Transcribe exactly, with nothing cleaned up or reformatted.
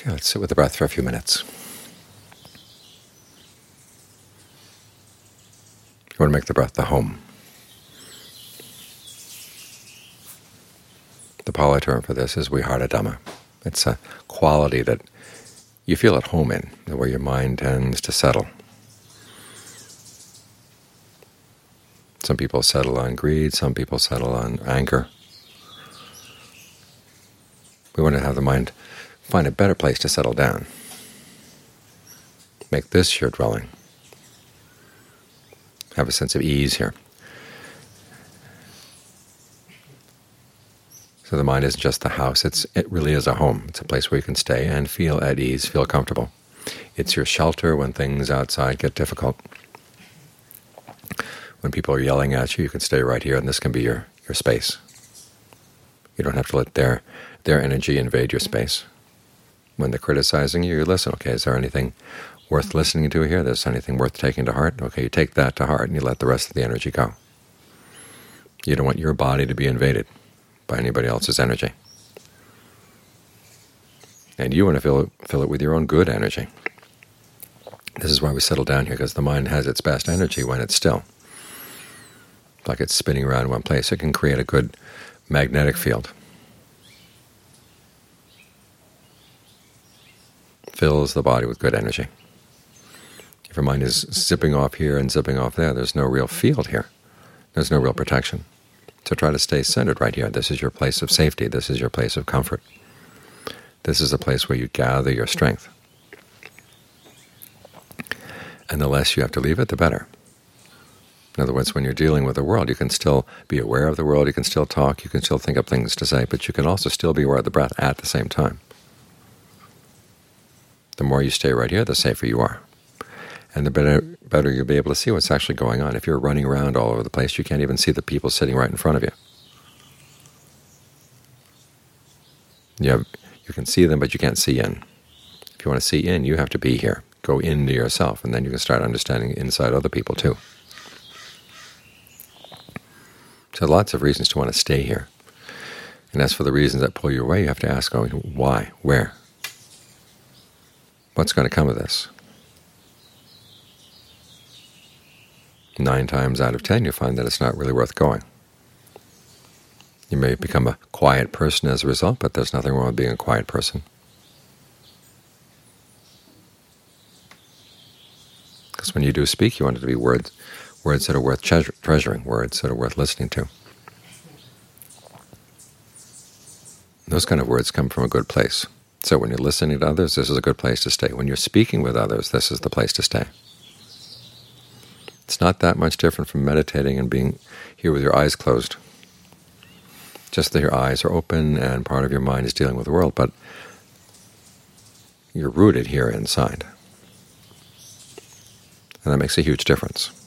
Okay, let's sit with the breath for a few minutes. You want to make the breath the home. The Pali term for this is Vihara Dhamma. It's a quality that you feel at home in, where your mind tends to settle. Some people settle on greed, some people settle on anger. We want to have the mind find a better place to settle down. Make this your dwelling. Have a sense of ease here. So the mind isn't just the house, it's, it really is a home. It's a place where you can stay and feel at ease, feel comfortable. It's your shelter when things outside get difficult. When people are yelling at you, you can stay right here, and this can be your, your space. You don't have to let their, their energy invade your space. When they're criticizing you, you listen. Okay, is there anything worth listening to here? Is there anything worth taking to heart? Okay, you take that to heart, and you let the rest of the energy go. You don't want your body to be invaded by anybody else's energy. And you want to fill it, fill it with your own good energy. This is why we settle down here, because the mind has its best energy when it's still. Like it's spinning around in one place. It can create a good magnetic field. Fills the body with good energy. If your mind is zipping off here and zipping off there, there's no real field here. There's no real protection. So try to stay centered right here. This is your place of safety. This is your place of comfort. This is a place where you gather your strength. And the less you have to leave it, the better. In other words, when you're dealing with the world, you can still be aware of the world, you can still talk, you can still think of things to say, but you can also still be aware of the breath at the same time. The more you stay right here, the safer you are. And the better, better you'll be able to see what's actually going on. If you're running around all over the place, you can't even see the people sitting right in front of you. You, have, you can see them, but you can't see in. If you want to see in, you have to be here. Go into yourself, and then you can start understanding inside other people too. So lots of reasons to want to stay here. And as for the reasons that pull you away, you have to ask, oh, why? Where? What's going to come of this? Nine times out of ten, you find that it's not really worth going. You may become a quiet person as a result, but there's nothing wrong with being a quiet person. Because when you do speak, you want it to be words, words that are worth treasure, treasuring, words that are worth listening to. Those kind of words come from a good place. So when you're listening to others, this is a good place to stay. When you're speaking with others, this is the place to stay. It's not that much different from meditating and being here with your eyes closed. Just that your eyes are open and part of your mind is dealing with the world, but you're rooted here inside. And that makes a huge difference.